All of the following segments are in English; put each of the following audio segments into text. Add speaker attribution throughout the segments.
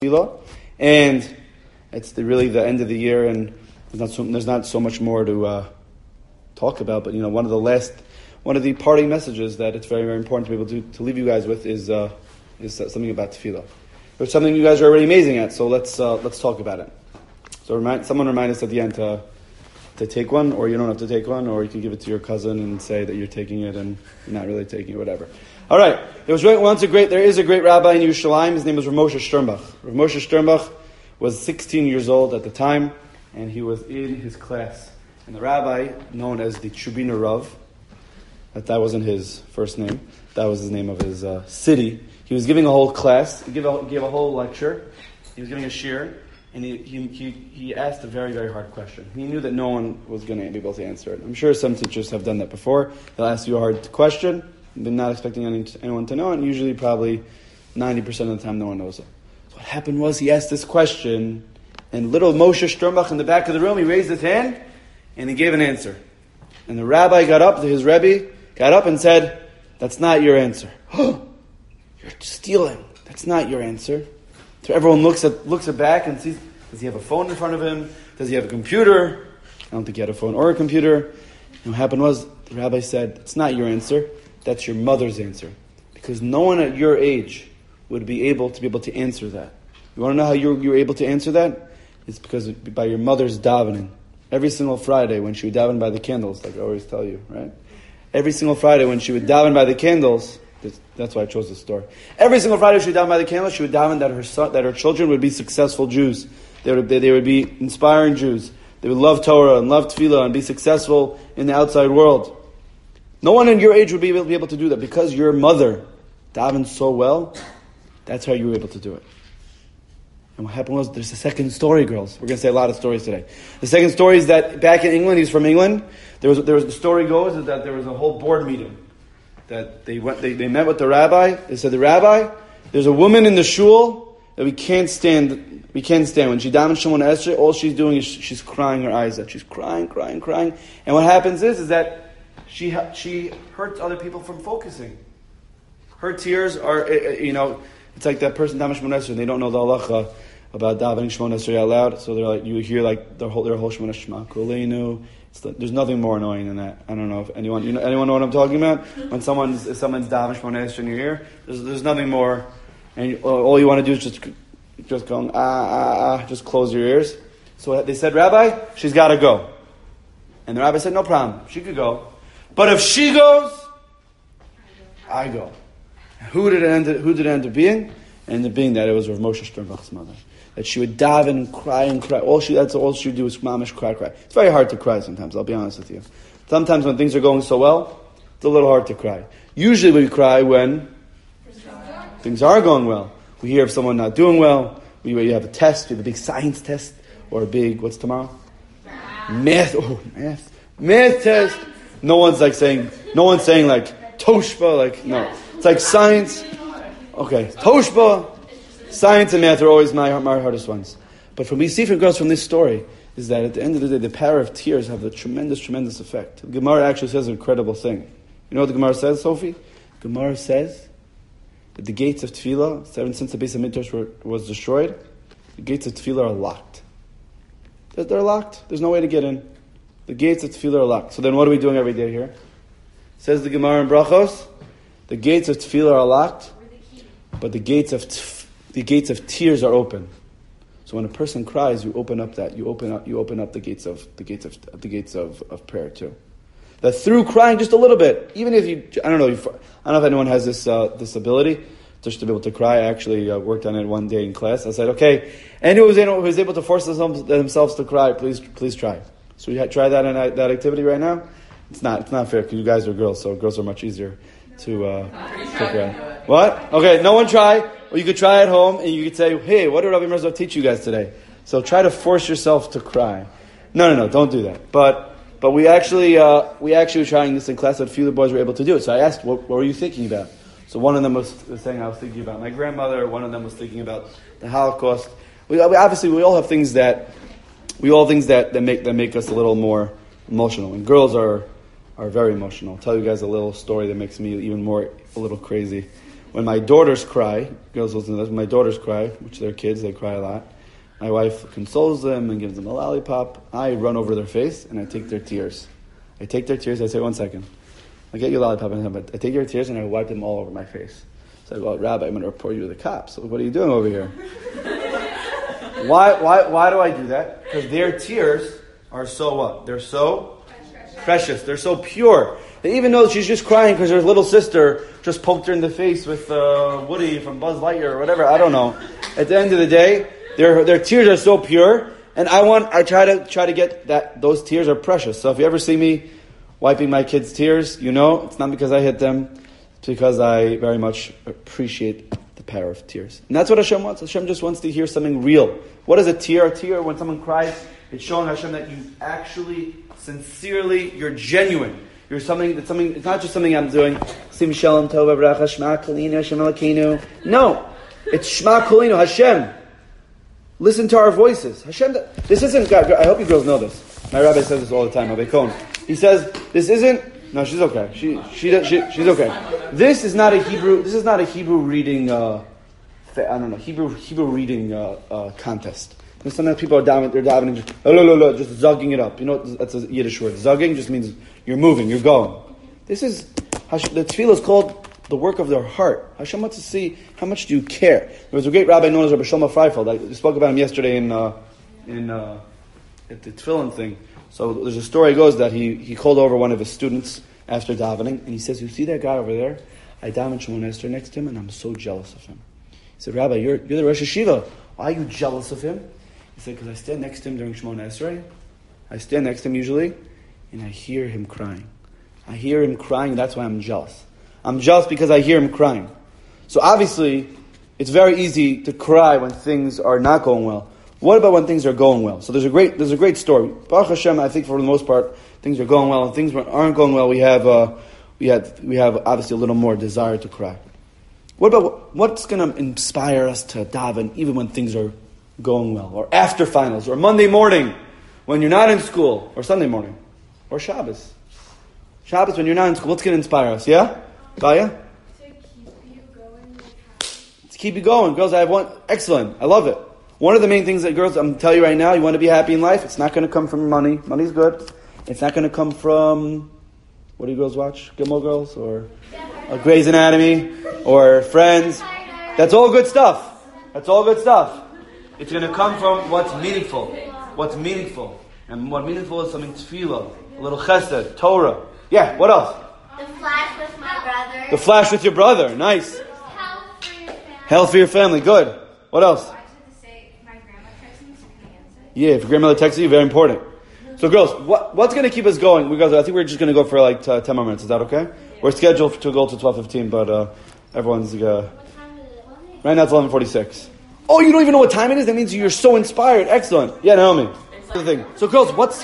Speaker 1: tefillah, and it's really the end of the year, and there's not so much more to talk about. But one of the parting messages that it's very, very important to be able to leave you guys with is something about tefillah. There's something you guys are already amazing at, so let's talk about it. So someone remind us at the end to take one, or you don't have to take one, or you can give it to your cousin and say that you're taking it and you're not really taking it, whatever. All right. There is a great rabbi in Yerushalayim. His name was Rav Moshe Sternbuch. Rav Moshe Sternbuch was 16 years old at the time, and he was in his class. And the rabbi, known as the Trubiner Rav, that wasn't his first name, that was the name of his city. He was giving a whole class. He gave a whole lecture. He was giving a shiur, and he asked a very, very hard question. He knew that no one was going to be able to answer it. I'm sure some teachers have done that before. They'll ask you a hard question, but not expecting anyone to know, and usually probably 90% of the time no one knows it. So what happened was he asked this question, and little Moshe Sternbuch in the back of the room, he raised his hand, and he gave an answer. And the rabbi got up, his Rebbe got up and said, "That's not your answer." "You're stealing. That's not your answer." So everyone looks back and sees, does he have a phone in front of him? Does he have a computer? I don't think he had a phone or a computer. And what happened was, the rabbi said, "It's not your answer. That's your mother's answer." Because no one at your age would be able to answer that. You want to know how you're able to answer that? It's because by your mother's davening. Every single Friday when she would daven by the candles, like I always tell you, right? Every single Friday when she would daven by the candles, that's why I chose this story. Every single Friday she would daven by the candles, she would daven that her children would be successful Jews. They would be inspiring Jews. They would love Torah and love tefillah and be successful in the outside world. No one in your age would be able to do that because your mother davened so well. That's how you were able to do it. And what happened was, there's a second story, girls. We're going to say a lot of stories today. The second story is that back in England, he's from England. The story goes is that there was a whole board meeting. That they met with the rabbi. They said, "The rabbi, there's a woman in the shul that we can't stand. When she davens Shemona Esrei, all she's doing is she's crying her eyes out. She's crying. And what happens is that she hurts other people from focusing. Her tears are, it's like that person davens Shemona Esrei, and they don't know the halacha about davening Shemona Esrei out loud. So they're like, you hear like their whole Shemona Shema Kuleinu. There's nothing more annoying than that. I don't know if anyone know what I'm talking about. When someone's davening Shemona Esrei in your ear, there's nothing more, and all you want to do is just going just close your ears. So they said, "Rabbi, she's got to go," and the rabbi said, "No problem, she could go, but if she goes, I go." Who did it end up being? It ended up being that it was Rav Moshe Sternbuch's mother. That she would daven and cry. That's all she would do is mamish cry. It's very hard to cry sometimes, I'll be honest with you. Sometimes when things are going so well, it's a little hard to cry. Usually we cry when things are going well. We hear of someone not doing well. You have a test, you have a big science test, or a big, what's tomorrow? Math test. No one's saying like Toshba, no. It's like science. Okay, Toshba. Science and math are always my hardest ones. But what we see from girls from this story is that at the end of the day, the power of tears have a tremendous, tremendous effect. The Gemara actually says an incredible thing. You know what the Gemara says, Sophie? The Gemara says that the gates of Tefillah, since the Beis HaMikdash was destroyed, the gates of Tefillah are locked. They're locked. There's no way to get in. The gates of Tefillah are locked. So then what are we doing every day here? Says the Gemara in Brachos, the gates of Tefillah are locked, but the gates of tears are open. So when a person cries, you open up the gates of prayer too. That through crying just a little bit, even if I don't know if anyone has this ability just to be able to cry. I actually worked on it one day in class. I said, okay, anyone who's able to force themselves to cry, please try. So we try that activity right now. It's not fair because you guys are girls, so girls are much easier to cry. What? Okay, no one try. Or you could try at home and you could say, "Hey, what did Rabbi Mirza teach you guys today?" So try to force yourself to cry. No, don't do that. But we actually were trying this in class, but a few of the boys were able to do it. So I asked, what were you thinking about? So one of them was saying, I was thinking about my grandmother. One of them was thinking about the Holocaust. We all have things that make us a little more emotional. And girls are very emotional. I'll tell you guys a little story that makes me even more a little crazy. when my daughters cry, girls listen to this, when my daughters cry, which they're kids, they cry a lot, my wife consoles them and gives them a lollipop. I run over their face and I take their tears. I say, 1 second. I get you a lollipop, but I take your tears and I wipe them all over my face. So I go, Rabbi, I'm going to report you to the cops. So what are you doing over here? Why do I do that? Because their tears are so what? They're so precious. They're so pure. They even know she's just crying because her little sister just poked her in the face with Woody from Buzz Lightyear or whatever. I don't know. At the end of the day, their tears are so pure, and I try to get that those tears are precious. So if you ever see me wiping my kids' tears, you know it's not because I hit them. It's because I very much appreciate the power of tears. And that's what Hashem wants. Hashem just wants to hear something real. What is a tear? A tear, when someone cries, it's showing Hashem that you actually, sincerely, you're genuine. You're something. It's not just something I'm doing. Sim shalom tova bracha shema kolinu Hashem Elokeinu. No, it's shema kolinu Hashem. Listen to our voices. Hashem. This isn't. I hope you girls know this. My rabbi says this all the time. Rabbi Cohen. He says this isn't. No, she's okay. She's okay. This is not a Hebrew. This is not a Hebrew reading. I don't know. Hebrew reading contest. And sometimes people are down. They're davening, just zugging it up. You know, that's a Yiddish word. Zugging just means you're moving, you're going. This is the tefillah is called the work of their heart. Hashem wants to see how much do you care. There was a great rabbi known as Rabbi Shlomo Freifeld. I spoke about him yesterday in at the tefillin thing. So there's a story goes that he called over one of his students after davening, and he says, "You see that guy over there? I daven Shemona Esrei next to him, and I'm so jealous of him." He said, "Rabbi, you're the Rosh Hashiva. Why are you jealous of him?" He said, "Because I stand next to him during Shemona Esrei. I stand next to him usually, and I hear him crying. I hear him crying, that's why I'm jealous. I'm jealous because I hear him crying." So obviously, it's very easy to cry when things are not going well. What about when things are going well? So there's a great story. Baruch Hashem, I think for the most part, things are going well, and things aren't going well. We have obviously a little more desire to cry. What about what's going to inspire us to daven even when things are going well, or after finals, or Monday morning when you're not in school, or Sunday morning, or Shabbos? Shabbos when you're not in school. What's going to inspire us? Yeah, Gaia?
Speaker 2: To keep you going.
Speaker 1: To keep you going, girls. I have one. Excellent. I love it. One of the main things that girls, I'm telling you right now, you want to be happy in life. It's not going to come from money. Money's good. It's not going to come from, what do you girls watch? Gilmore Girls or Grey's Anatomy or Friends. That's all good stuff. That's all good stuff. It's going to come from what's meaningful. What's meaningful. And what meaningful is something tefillah, a little chesed, Torah. Yeah, what else?
Speaker 2: The flash with my brother.
Speaker 1: The flash with your brother. Nice.
Speaker 2: Health for your family.
Speaker 1: Health for your family. Good. What else?
Speaker 3: I just had to say, if my grandma texts me, so can I answer?
Speaker 1: Yeah, if your grandmother texts you, very important. So girls, what's going to keep us going? I think we're just going to go for like 10 more minutes. Is that okay? We're scheduled to go to 12:15, but everyone's...
Speaker 2: What time is it?
Speaker 1: right now it's 11:46. Oh, you don't even know what time it is? That means you're so inspired. Excellent. Yeah, Naomi. That's the thing. So girls, what's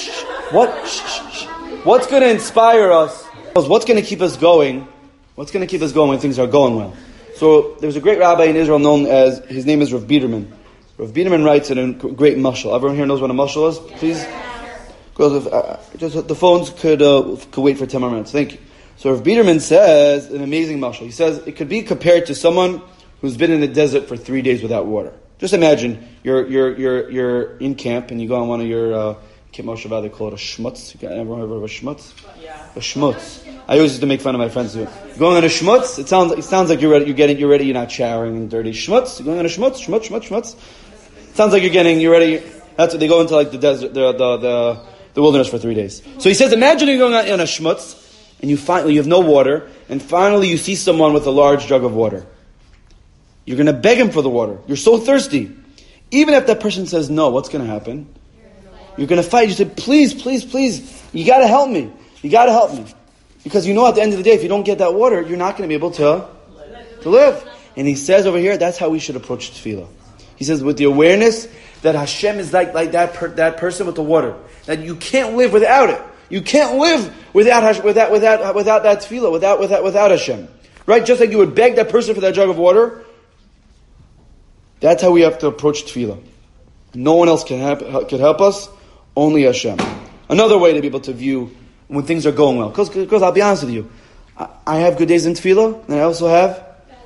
Speaker 1: going to inspire us? What's going to keep us going? What's going to keep us going when things are going well? So there's a great rabbi in Israel known as, his name is Rav Biederman. Rav Biederman writes in a great mashal. Everyone here knows what a mashal is? Please? Girls, just the phones could wait for 10 more minutes. Thank you. So Rav Biederman says an amazing mashal. He says it could be compared to someone who's been in the desert for 3 days without water. Just imagine you're in camp and you go on one of your Camp Moshe Valley, they call it a shmutz. Everyone heard of a shmutz? Yeah. A shmutz. I always used to make fun of my friends do it. Going on a shmutz, it sounds like you're ready. You're ready. You're not showering and dirty. Shmutz. You're going on a shmutz. It sounds like you're ready. That's what they go into, like the desert, the wilderness for 3 days. So he says, imagine you're going on a shmutz and you have no water, and finally you see someone with a large jug of water. You're going to beg him for the water. You're so thirsty. Even if that person says no, what's going to happen? You're going to fight. You say, please, you got to help me. You got to help me. Because you know at the end of the day, if you don't get that water, you're not going to be able to live. And he says over here, that's how we should approach tefillah. He says, with the awareness that Hashem is like that person with the water. That you can't live without it. You can't live without that tefillah, without Hashem. Right? Just like you would beg that person for that jug of water. That's how we have to approach tefillah. No one else can help us. Only Hashem. Another way to be able to view when things are going well. Because I'll be honest with you. I have good days in tefillah, and I also have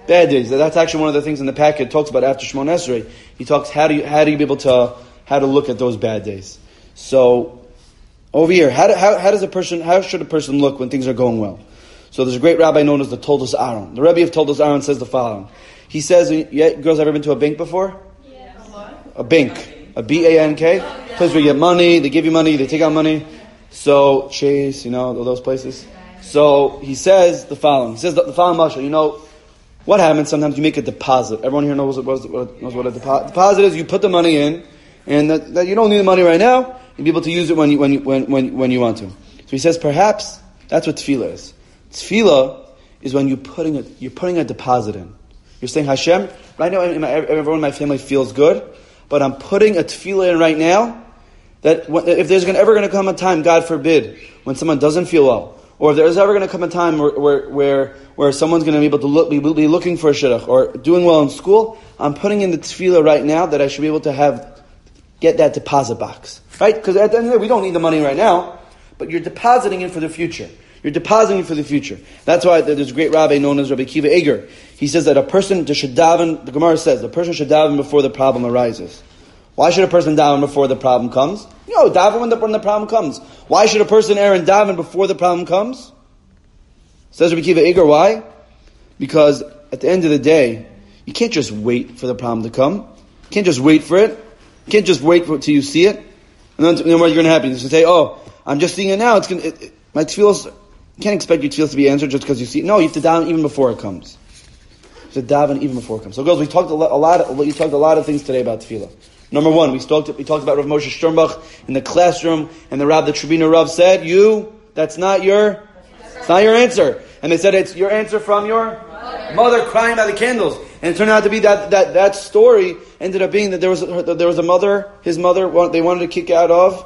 Speaker 1: Bad days. That's actually one of the things in the packet it talks about after Shemon Esrei. He talks how do you be able to how to look at those bad days. So over here, how should a person look when things are going well? So there's a great rabbi known as the Toldos Aaron. The Rebbe of Toldos Aaron says the following. He says, girls ever been to a bank before?
Speaker 2: Yes.
Speaker 1: A bank. A B-A-N-K. Place where you get money, they give you money, they take out money. So, Chase, all those places. So he says the following. He says the following mashal. What happens sometimes you make a deposit. Everyone here knows what a deposit is. You put the money in, and that you don't need the money right now. You'll be able to use it when you want to. So he says perhaps that's what tefillah is. Tefillah is when you're putting a deposit in. You're saying, Hashem, right now everyone in my family feels good, but I'm putting a tefillah in right now that if there's ever going to come a time, God forbid, when someone doesn't feel well, or if there's ever going to come a time where someone's going to be able to be looking for a shidduch or doing well in school, I'm putting in the tefillah right now that I should be able to get that deposit box. Right? Because at the end of the day, we don't need the money right now, but you're depositing it for the future. You're depositing it for the future. That's why there's a great rabbi known as Rabbi Kiva Eger. He says that a person should daven, the Gemara says, the person should daven before the problem arises. Why should a person daven before the problem comes? Daven when the problem comes. Why should a person err and daven before the problem comes? Says Rabbi Kiva Eger, why? Because at the end of the day, you can't just wait for the problem to come. You can't just wait for it. You can't just wait till you see it. And then what you're going to happen? You're going to say, I'm just seeing it now. My tefillos, you can't expect your tefillos to be answered just because you see it. No, you have to daven even before it comes. You have to daven even before it comes. So girls, we talked a lot of things today about tefillah. Number one, we talked about Rav Moshe Sternbach in the classroom, and the Tribuna Rav said, that's not your answer. And they said, it's your answer from your mother crying by the candles. And it turned out to be that story ended up being that there was a mother, his mother, they wanted to kick out of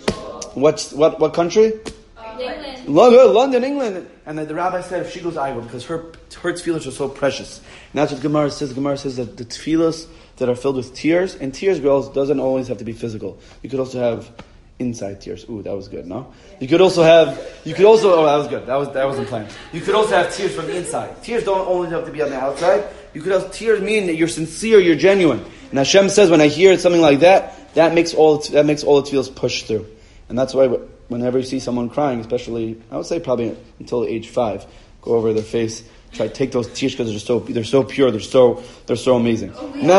Speaker 1: what country?
Speaker 2: England.
Speaker 1: London, England. And the rabbi said if she goes, I will, because her tefillos are so precious. And that's what Gemara says. Gemara says that the tefillos that are filled with tears, and tears, girls, doesn't always have to be physical. You could also have inside tears. Ooh, that was good, no? That was good. That wasn't planned. You could also have tears from the inside. Tears don't always have to be on the outside. You could have tears meaning that you're sincere, you're genuine. And Hashem says when I hear something like that makes all the tefillos push through. And that's why whenever you see someone crying, especially, I would say probably until age 5, go over their face, try to take those tears because they're so pure, they're so amazing.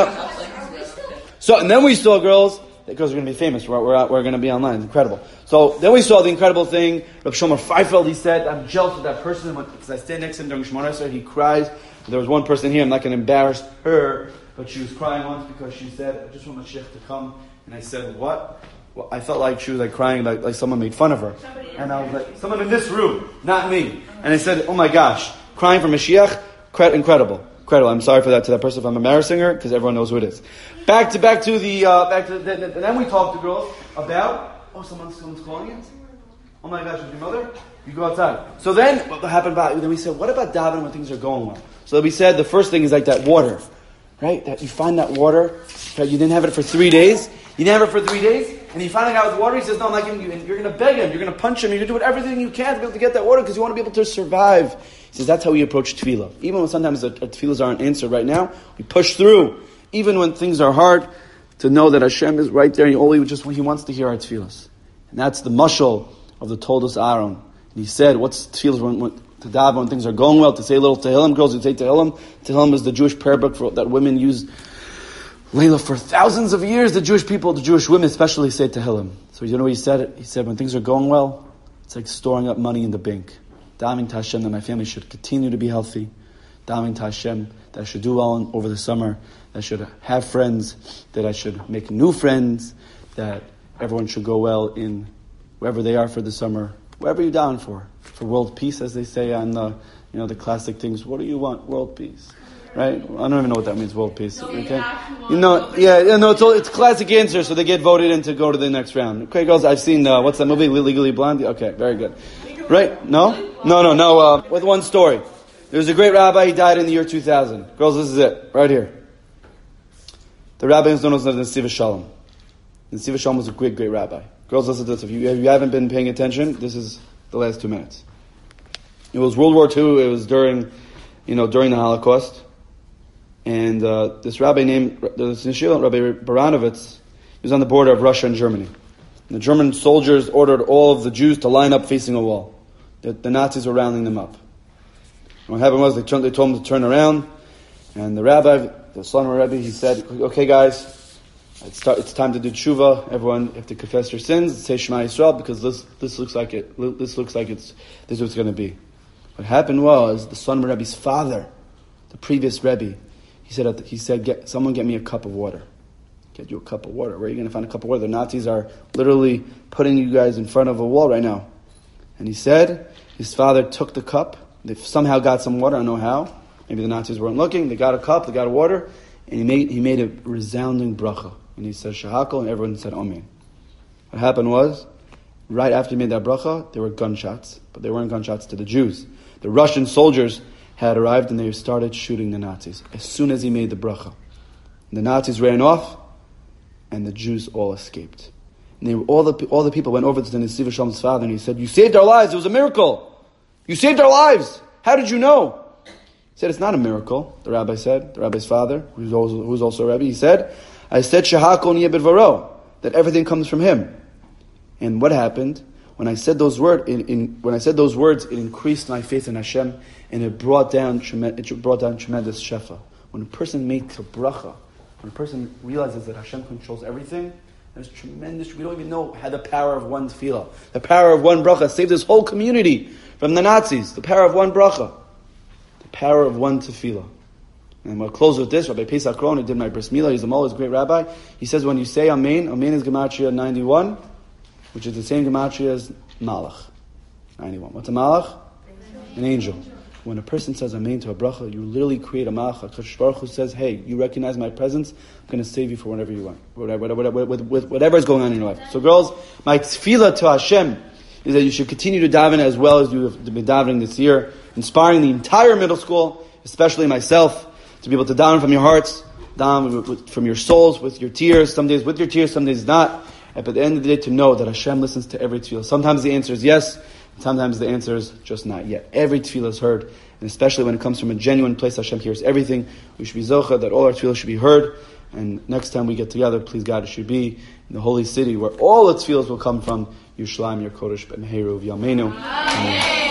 Speaker 1: And then we saw girls, because we're going to be famous, we're going to be online, it's incredible. So then we saw the incredible thing, Rav Shomer Feifeld, he said, I'm jealous of that person, because I stand next to him during Shemona Esrei, he cries. There was one person here, I'm not going to embarrass her, but she was crying once because she said, I just want Mashiach to come. And I said, what? Well, I felt like she was crying like someone made fun of her. And I was like, someone in this room, not me. And I said, oh my gosh, crying for Mashiach, incredible. I'm sorry for that to that person if I'm embarrassing her, because everyone knows who it is. Back to and then we talked to girls about, someone's calling you? Oh my gosh, is your mother? You go outside. So then, what happened then we said, what about davening when things are going well? So we said the first thing is like that water, right? That you find that water, that you didn't have it for 3 days. You didn't have it for 3 days, and you find a guy with water, he says, no, I'm not giving you, and you're going to beg him, you're going to punch him, you're going to do everything you can to be able to get that water, because you want to be able to survive. He says, that's how we approach tefillah. Even when sometimes our tefillahs aren't answered right now, we push through. Even when things are hard, to know that Hashem is right there, and He wants to hear our tefillahs. And that's the mashal of the Toldos Aaron. And he said, what's tefillahs to daven when things are going well, to say a little Tehillim. Girls who say Tehillim. Tehillim is the Jewish prayer book that women use. Layla, for thousands of years, the Jewish people, the Jewish women especially, say Tehillim. So you know what he said? He said, when things are going well, it's like storing up money in the bank. Davening to Hashem that my family should continue to be healthy. Davening to Hashem that I should do well over the summer. That I should have friends. That I should make new friends. That everyone should go well in wherever they are for the summer. Wherever you're down for world peace, as they say on the classic things. What do you want? World peace. Right? I don't even know what that means, world peace. Okay? It's a classic answer, so they get voted in to go to the next round. Okay, girls, I've seen, what's that movie, Legally Blonde? Okay, very good. Right? No, with one story. There was a great rabbi, he died in the year 2000. Girls, this is it, right here. The rabbi is known as the Nesiv Shalom. Nesiv Shalom was a great, great rabbi. Girls, listen to this. If you haven't been paying attention, this is the last 2 minutes. It was World War II, it was during the Holocaust. And this rabbi named this Yeshiva, Rabbi Baranovitz, he was on the border of Russia and Germany. And the German soldiers ordered all of the Jews to line up facing a wall. The Nazis were rounding them up. And what happened was they told them to turn around, and the rabbi, the son of a rabbi, he said, "Okay, guys, it's time to do tshuva. Everyone, you have to confess your sins, say Shema Yisrael, because this looks like this is what it's going to be." What happened was the son of a rabbi's father, the previous rabbi, he said, "Someone get me a cup of water." Get you a cup of water. Where are you going to find a cup of water? The Nazis are literally putting you guys in front of a wall right now. And he said his father took the cup. They somehow got some water. I don't know how. Maybe the Nazis weren't looking. They got a cup. They got water, and he made a resounding bracha. And he said shahakol, and everyone said amen. What happened was, right after he made that bracha, there were gunshots, but they weren't gunshots to the Jews. The Russian soldiers had arrived, and they started shooting the Nazis as soon as he made the bracha. The Nazis ran off, and the Jews all escaped. And all the people went over to the Nesiv Shalom's father, and he said, "You saved our lives. It was a miracle. You saved our lives. How did you know?" He said, "It's not a miracle," the rabbi said, the rabbi's father, who's also a rabbi. He said, "I said, Shahakol niyeh b'dvaro, that everything comes from him." And what happened? When I said those words, it increased my faith in Hashem, and it brought down tremendous shefa. When a person makes a bracha, when a person realizes that Hashem controls everything, there's tremendous. We don't even know how the power of one tefillah, the power of one bracha, saved this whole community from the Nazis. The power of one bracha, the power of one tefillah. And we'll close with this. Rabbi Pesach Kron, who did my bris milah, he's a mollah, he's a great rabbi. He says when you say Amen, Amen is Gematria 91, which is the same Gematria as Malach. 91. What's a Malach? An angel. When a person says Amen to a bracha, you literally create a Malach. HaKadosh Baruch Hu says, "Hey, you recognize my presence, I'm going to save you for whatever you want. Whatever is going on in your life." So girls, my tefillah to Hashem is that you should continue to daven as well as you have been davening this year, inspiring the entire middle school, especially myself, to be able to daven from your hearts, daven from your souls, with your tears, some days with your tears, some days not. But at the end of the day, to know that Hashem listens to every tefillah. Sometimes the answer is yes, sometimes the answer is just not yet. Every tefillah is heard, and especially when it comes from a genuine place, Hashem hears everything. We should be zocha that all our tefillah should be heard. And next time we get together, please God, it should be in the holy city where all the tefillahs will come from. Yerushalayim, your Kodesh, B'Meheru, V'Yameinu. Amen.